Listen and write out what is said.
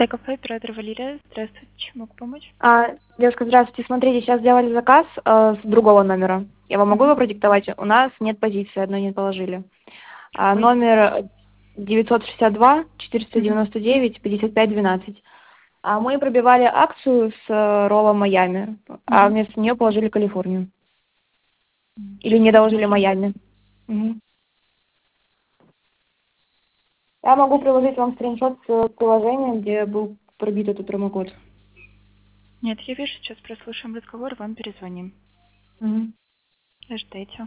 Сайкофе, оператор Валерия. Здравствуйте, чем могу помочь? Девушка, здравствуйте. Смотрите, сейчас сделали заказ с другого номера. Я вам могу его Мгм. продиктовать? У нас нет позиции, одной не положили. Какой? Номер 962 Мгм. 499 55 12. Мы пробивали акцию с роллом Майами, а Мгм. вместо нее положили Калифорнию. Или Сейчас не доложили посмотрим. Майами. Мгм. Я могу приложить вам скриншот с приложения, где был пробит этот промокод. Нет, я вижу, сейчас прослушаем разговор, вам перезвоним. Мгм. Ждите.